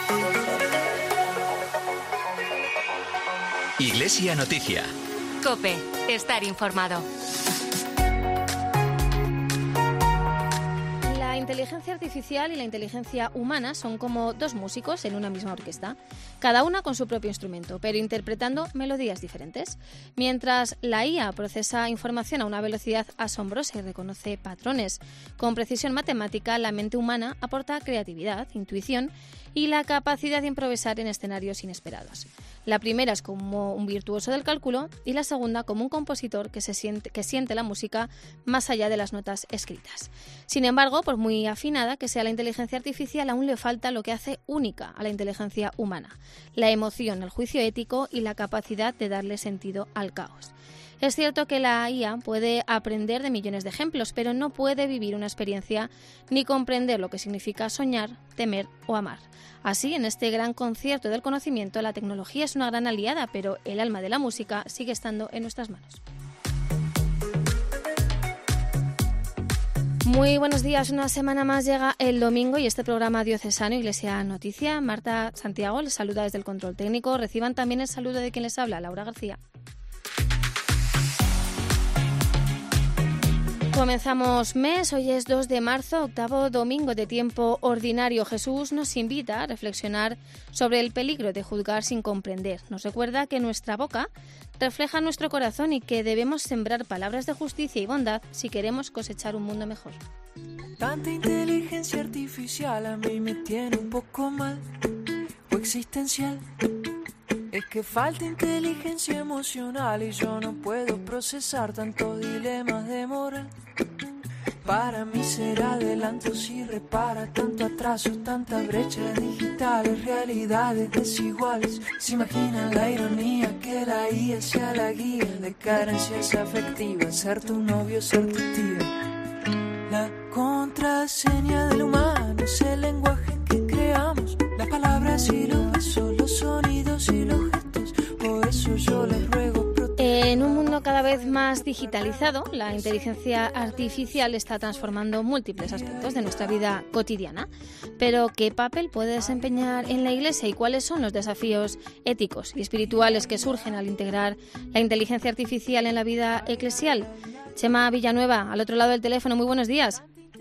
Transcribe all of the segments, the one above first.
Iglesia Noticia. COPE. Estar informado. La inteligencia artificial y la inteligencia humana son como dos músicos en una misma orquesta, cada una con su propio instrumento, pero interpretando melodías diferentes. Mientras la IA procesa información a una velocidad asombrosa y reconoce patrones con precisión matemática, la mente humana aporta creatividad, intuición y la capacidad de improvisar en escenarios inesperados. La primera es como un virtuoso del cálculo y la segunda como un compositor que siente la música más allá de las notas escritas. Sin embargo, por muy afinada que sea la inteligencia artificial, aún le falta lo que hace única a la inteligencia humana: la emoción, el juicio ético y la capacidad de darle sentido al caos. Es cierto que la IA puede aprender de millones de ejemplos, pero no puede vivir una experiencia ni comprender lo que significa soñar, temer o amar. Así, en este gran concierto del conocimiento, la tecnología es una gran aliada, pero el alma de la música sigue estando en nuestras manos. Muy buenos días, una semana más llega el domingo y este programa diocesano Iglesia Noticia. Marta Santiago les saluda desde el control técnico. Reciban también el saludo de quien les habla, Laura García. Comenzamos mes, hoy es 2 de marzo, octavo domingo de tiempo ordinario. Jesús nos invita a reflexionar sobre el peligro de juzgar sin comprender. Nos recuerda que nuestra boca refleja nuestro corazón y que debemos sembrar palabras de justicia y bondad si queremos cosechar un mundo mejor. Tanta inteligencia artificial a mí me tiene un poco mal o existencial. Es que falta inteligencia emocional y yo no puedo procesar tantos dilemas de moral. Para mí ser adelanto si repara tanto atraso, tantas brechas digitales, realidades desiguales. Se imaginan la ironía que la IA sea la guía de carencias afectivas, ser tu novio, ser tu tía. La contraseña del humano es el lenguaje que creamos, las palabras y los besos, los sonidos y los gestos. Por eso yo les ruego. En un mundo cada vez más digitalizado, la inteligencia artificial está transformando múltiples aspectos de nuestra vida cotidiana. Pero, ¿qué papel puede desempeñar en la Iglesia y cuáles son los desafíos éticos y espirituales que surgen al integrar la inteligencia artificial en la vida eclesial? Chema Villanueva, al otro lado del teléfono, muy buenos días.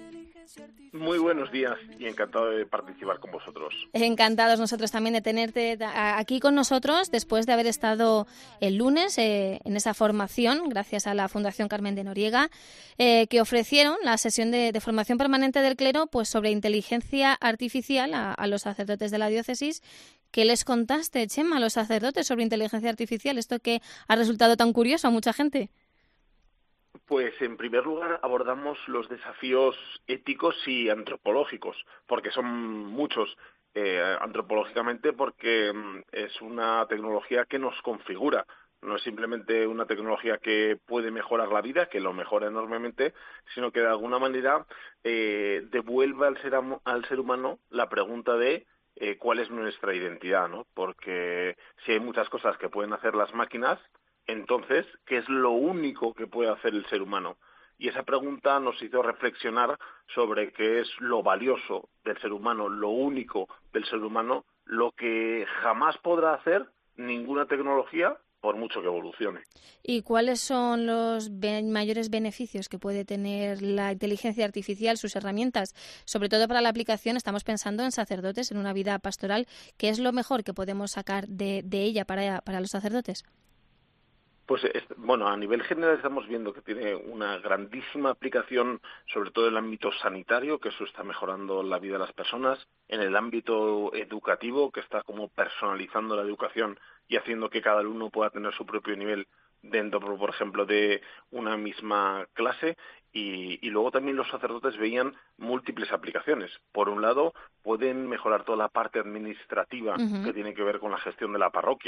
Muy buenos días y encantado de participar con vosotros. Encantados nosotros también de tenerte aquí con nosotros después de haber estado el lunes en esa formación, gracias a la Fundación Carmen de Noriega, que ofrecieron la sesión de formación permanente del clero pues sobre inteligencia artificial a los sacerdotes de la diócesis. ¿Qué les contaste, Chema, a los sacerdotes sobre inteligencia artificial? Esto que ha resultado tan curioso a mucha gente. Pues en primer lugar abordamos los desafíos éticos y antropológicos, porque son muchos, antropológicamente porque es una tecnología que nos configura, no es simplemente una tecnología que puede mejorar la vida, que lo mejora enormemente, sino que de alguna manera devuelve al ser humano la pregunta de cuál es nuestra identidad, ¿no? Porque si hay muchas cosas que pueden hacer las máquinas, entonces, ¿qué es lo único que puede hacer el ser humano? Y esa pregunta nos hizo reflexionar sobre qué es lo valioso del ser humano, lo único del ser humano, lo que jamás podrá hacer ninguna tecnología, por mucho que evolucione. ¿Y cuáles son los mayores beneficios que puede tener la inteligencia artificial, sus herramientas? Sobre todo para la aplicación, estamos pensando en sacerdotes, en una vida pastoral. ¿Qué es lo mejor que podemos sacar de ella para los sacerdotes? Pues bueno, a nivel general estamos viendo que tiene una grandísima aplicación, sobre todo en el ámbito sanitario, que eso está mejorando la vida de las personas, en el ámbito educativo, que está como personalizando la educación y haciendo que cada alumno pueda tener su propio nivel dentro, por ejemplo, de una misma clase. Y luego también los sacerdotes veían múltiples aplicaciones. Por un lado, pueden mejorar toda la parte administrativa que tiene que ver con la gestión de la parroquia,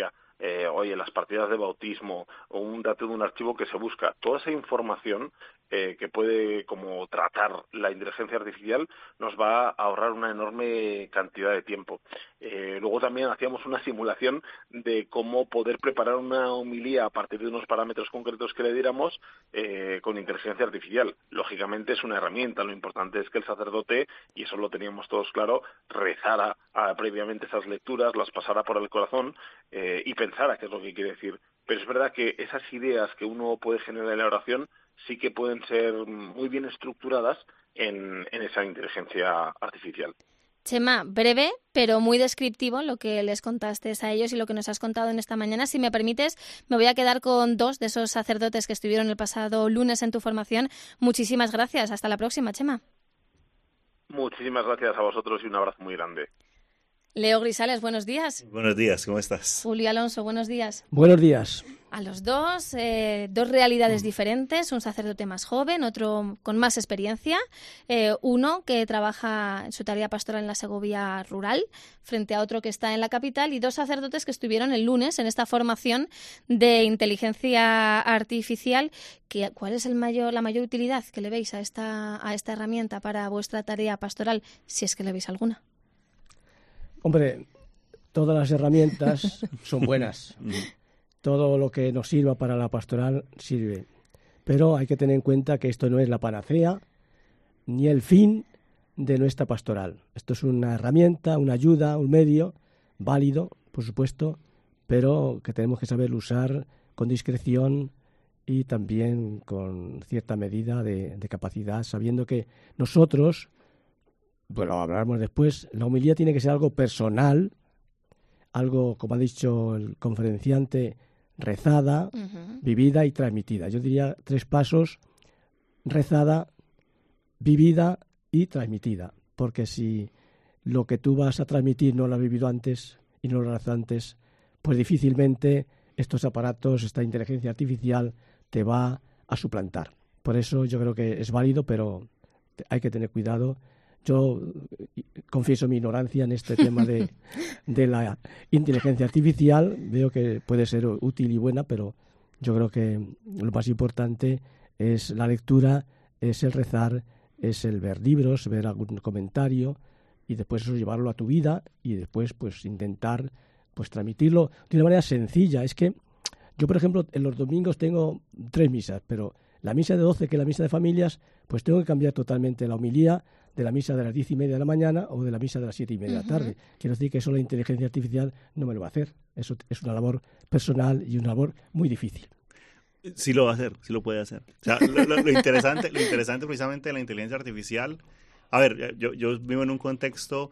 oye, las partidas de bautismo o un dato de un archivo que se busca. Toda esa información que puede como tratar la inteligencia artificial nos va a ahorrar una enorme cantidad de tiempo. Luego también hacíamos una simulación de cómo poder preparar una homilía a partir de unos parámetros concretos que le diéramos con inteligencia artificial. Lógicamente es una herramienta, lo importante es que el sacerdote, y eso lo teníamos todos claro, rezara previamente esas lecturas, las pasara por el corazón y pensara qué es lo que quiere decir. Pero es verdad que esas ideas que uno puede generar en la oración sí que pueden ser muy bien estructuradas en esa inteligencia artificial. Chema, breve, pero muy descriptivo lo que les contaste a ellos y lo que nos has contado en esta mañana. Si me permites, me voy a quedar con 2 de esos sacerdotes que estuvieron el pasado lunes en tu formación. Muchísimas gracias. Hasta la próxima, Chema. Muchísimas gracias a vosotros y un abrazo muy grande. Leo Grisales, buenos días. Buenos días, ¿cómo estás? Julio Alonso, buenos días. Buenos días. A los dos, 2 realidades diferentes, un sacerdote más joven, otro con más experiencia, uno que trabaja en su tarea pastoral en la Segovia rural, frente a otro que está en la capital, y 2 sacerdotes que estuvieron el lunes en esta formación de inteligencia artificial. ¿Cuál es la mayor utilidad que le veis a esta herramienta para vuestra tarea pastoral, si es que le veis alguna? Hombre, todas las herramientas son buenas. Todo lo que nos sirva para la pastoral sirve. Pero hay que tener en cuenta que esto no es la panacea ni el fin de nuestra pastoral. Esto es una herramienta, una ayuda, un medio válido, por supuesto, pero que tenemos que saber usar con discreción y también con cierta medida de capacidad, sabiendo que nosotros, bueno, hablaremos después, la homilía tiene que ser algo personal, algo, como ha dicho el conferenciante, rezada, vivida y transmitida. Yo diría 3 pasos: rezada, vivida y transmitida. Porque si lo que tú vas a transmitir no lo has vivido antes y no lo has rezado antes, pues difícilmente estos aparatos, esta inteligencia artificial te va a suplantar. Por eso yo creo que es válido, pero hay que tener cuidado. Yo confieso mi ignorancia en este tema de la inteligencia artificial. Veo que puede ser útil y buena, pero yo creo que lo más importante es la lectura, es el rezar, es el ver libros, ver algún comentario y después eso llevarlo a tu vida y después pues intentar pues transmitirlo de una manera sencilla. Es que yo, por ejemplo, en los domingos tengo 3 misas, pero la misa de 12, que es la misa de familias, pues tengo que cambiar totalmente la homilía de la misa de las 10:30 de la mañana o de la misa de las 7:30 de la tarde. Quiero decir que eso la inteligencia artificial no me lo va a hacer. Eso es una labor personal y una labor muy difícil. Sí lo va a hacer, sí lo puede hacer. O sea, lo interesante precisamente de la inteligencia artificial, a ver, yo vivo en un contexto,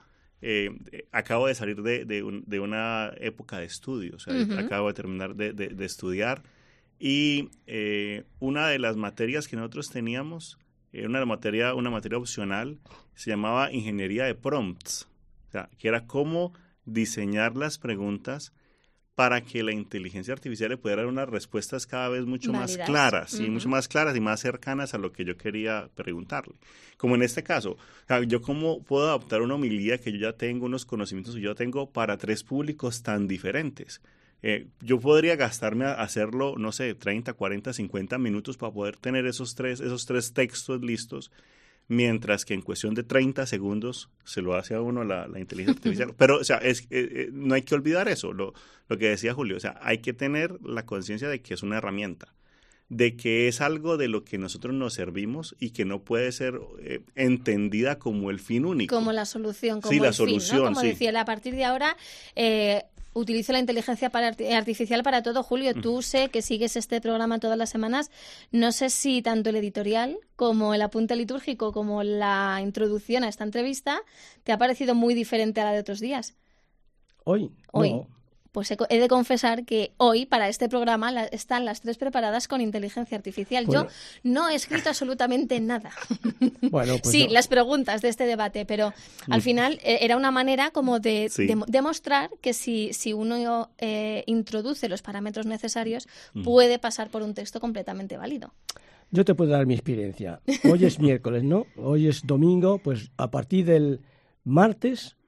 acabo de salir de una época de estudio, o sea, acabo de terminar de estudiar, y una de las materias que nosotros teníamos, una materia opcional, se llamaba ingeniería de prompts, o sea, que era cómo diseñar las preguntas para que la inteligencia artificial le pudiera dar unas respuestas cada vez mucho más claras, ¿sí? Mucho más claras y más cercanas a lo que yo quería preguntarle. Como en este caso, yo cómo puedo adaptar una homilía que yo ya tengo, unos conocimientos que yo ya tengo para 3 públicos tan diferentes. Yo podría gastarme a hacerlo, no sé, 30, 40, 50 minutos para poder tener esos tres textos listos, mientras que en cuestión de 30 segundos se lo hace a uno la inteligencia artificial. Pero, o sea, no hay que olvidar eso, lo que decía Julio. O sea, hay que tener la conciencia de que es una herramienta, de que es algo de lo que nosotros nos servimos y que no puede ser entendida como el fin único. Como la solución, como sí, el fin, ¿no? Como decía, a partir de ahora utilizo la inteligencia artificial para todo. Julio, tú sé que sigues este programa todas las semanas. No sé si tanto el editorial como el apunte litúrgico como la introducción a esta entrevista te ha parecido muy diferente a la de otros días. Hoy. No. Pues he de confesar que hoy, para este programa, están las 3 preparadas con inteligencia artificial. Bueno. Yo no he escrito absolutamente nada. Bueno, pues sí, no. Las preguntas de este debate, pero al final era una manera como de demostrar que si uno introduce los parámetros necesarios, puede pasar por un texto completamente válido. Yo te puedo dar mi experiencia. Hoy es miércoles, ¿no? Hoy es domingo, pues a partir del martes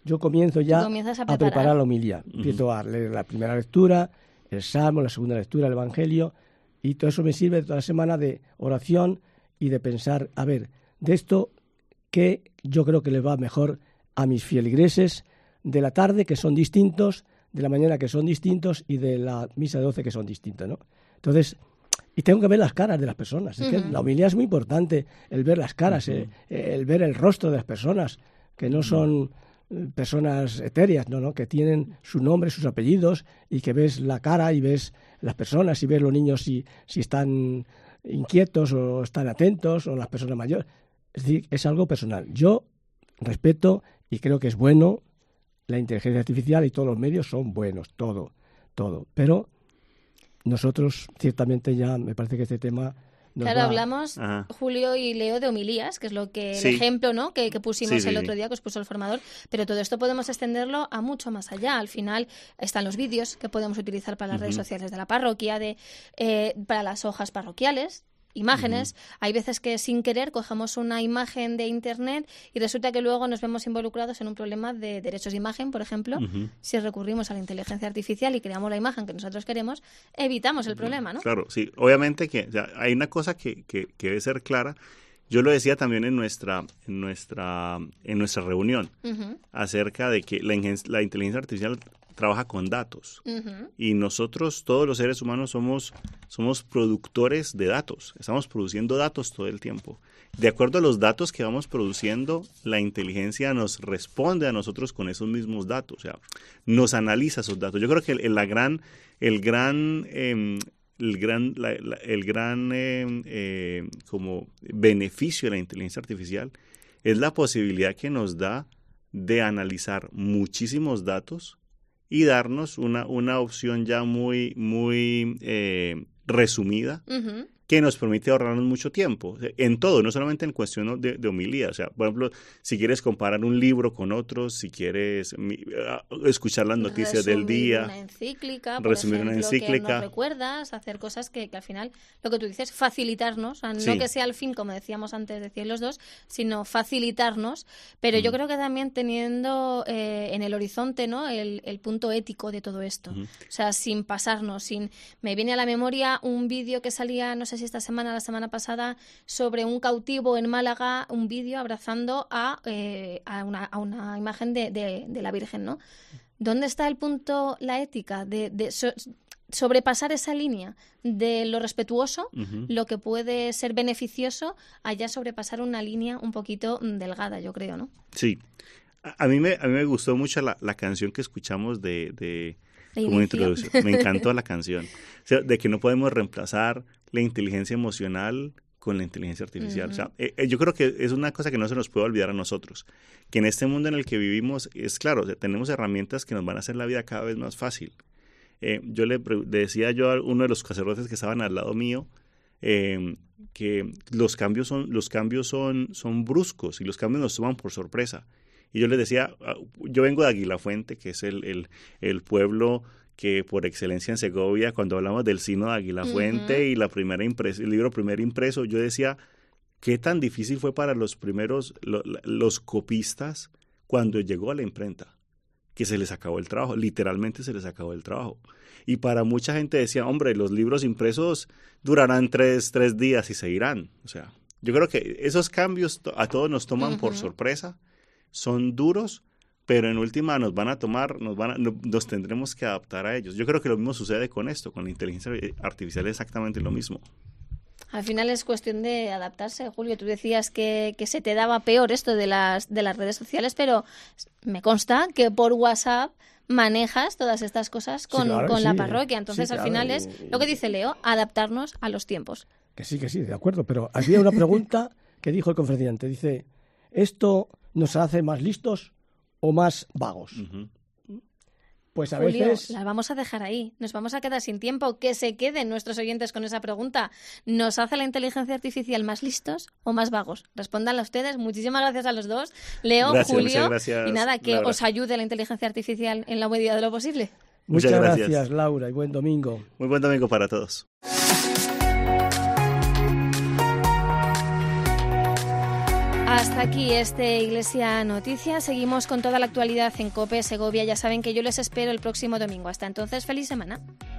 yo comienzo ya a preparar la homilía. Empiezo a leer la primera lectura, el Salmo, la segunda lectura, el Evangelio, y todo eso me sirve toda la semana de oración y de pensar, a ver, de esto, ¿qué yo creo que le va mejor a mis feligreses de la tarde, que son distintos, de la mañana, que son distintos, y de la misa de 12, que son distintos, ¿no? Entonces, y tengo que ver las caras de las personas. Es que la homilía es muy importante, el ver las caras, el ver el rostro de las personas, que no son personas etéreas, no, que tienen su nombre, sus apellidos, y que ves la cara y ves las personas y ves los niños si están inquietos o están atentos, o las personas mayores. Es decir, es algo personal. Yo respeto y creo que es bueno la inteligencia artificial, y todos los medios son buenos, todo. Pero nosotros, ciertamente, ya me parece que este tema... Claro, hablamos, Julio y Leo, de homilías, que es lo que el ejemplo, ¿no?, que pusimos el otro día, que os puso el formador, pero todo esto podemos extenderlo a mucho más allá. Al final están los vídeos que podemos utilizar para las redes sociales de la parroquia, para las hojas parroquiales, imágenes. Hay veces que sin querer cogemos una imagen de internet y resulta que luego nos vemos involucrados en un problema de derechos de imagen, por ejemplo. Si recurrimos a la inteligencia artificial y creamos la imagen que nosotros queremos, evitamos el problema, ¿no? Claro, sí. Obviamente que hay una cosa que debe ser clara. Yo lo decía también en nuestra reunión acerca de que la inteligencia artificial trabaja con datos, y nosotros, todos los seres humanos, somos productores de datos. Estamos produciendo datos todo el tiempo. De acuerdo a los datos que vamos produciendo, la inteligencia nos responde a nosotros con esos mismos datos, o sea, nos analiza esos datos. Yo creo que el gran como beneficio de la inteligencia artificial es la posibilidad que nos da de analizar muchísimos datos y darnos una opción ya muy resumida, que nos permite ahorrarnos mucho tiempo en todo, no solamente en cuestión de homilía. O sea, por ejemplo, si quieres comparar un libro con otros, si quieres escuchar las noticias del día, una encíclica, por ejemplo, que nos recuerdas, hacer cosas que al final, lo que tú dices, facilitarnos, o sea, no que sea el fin, como decíamos antes, decían los dos, sino facilitarnos, pero yo creo que también teniendo en el horizonte, ¿no?, el punto ético de todo esto. O sea, sin pasarnos, me viene a la memoria un vídeo que salía, no sé si esta semana, la semana pasada, sobre un cautivo en Málaga, un vídeo abrazando a una imagen de la Virgen, ¿no? ¿Dónde está el punto, la ética de sobrepasar esa línea de lo respetuoso, lo que puede ser beneficioso, allá sobrepasar una línea un poquito delgada, yo creo, ¿no? Sí. A mí me gustó mucho la canción que escuchamos como introducción. Me encantó la canción. O sea, de que no podemos reemplazar la inteligencia emocional con la inteligencia artificial. O sea, yo creo que es una cosa que no se nos puede olvidar a nosotros, que en este mundo en el que vivimos, es claro, o sea, tenemos herramientas que nos van a hacer la vida cada vez más fácil. Yo le decía a uno de los sacerdotes que estaban al lado mío, que los cambios son bruscos y los cambios nos toman por sorpresa. Y yo les decía, yo vengo de Aguilafuente, que es el pueblo que por excelencia en Segovia, cuando hablamos del Sínodo de Aguilafuente y el libro primer impreso, yo decía, ¿qué tan difícil fue para los primeros, los copistas, cuando llegó a la imprenta? Que se les acabó el trabajo, literalmente se les acabó el trabajo. Y para mucha gente decía, hombre, los libros impresos durarán tres días y se irán. O sea, yo creo que esos cambios a todos nos toman por sorpresa, son duros, pero en última nos tendremos que adaptar a ellos. Yo creo que lo mismo sucede con esto, con la inteligencia artificial, exactamente lo mismo. Al final es cuestión de adaptarse. Julio, tú decías que se te daba peor esto de las redes sociales, pero me consta que por WhatsApp manejas todas estas cosas con la parroquia. Entonces, al final es lo que dice Leo, adaptarnos a los tiempos. Que sí, de acuerdo. Pero había una pregunta que dijo el conferenciante. Dice, ¿esto nos hace más listos o más vagos? Pues a Julio, veces... las vamos a dejar ahí. Nos vamos a quedar sin tiempo. Que se queden nuestros oyentes con esa pregunta. ¿Nos hace la inteligencia artificial más listos o más vagos? Respóndanla ustedes. Muchísimas gracias a los dos. Leo, Julio. Gracias, y nada, que os ayude la inteligencia artificial en la medida de lo posible. Muchas gracias, Laura, y buen domingo. Muy buen domingo para todos. Hasta aquí Iglesia Noticias. Seguimos con toda la actualidad en COPE Segovia. Ya saben que yo les espero el próximo domingo. Hasta entonces, feliz semana.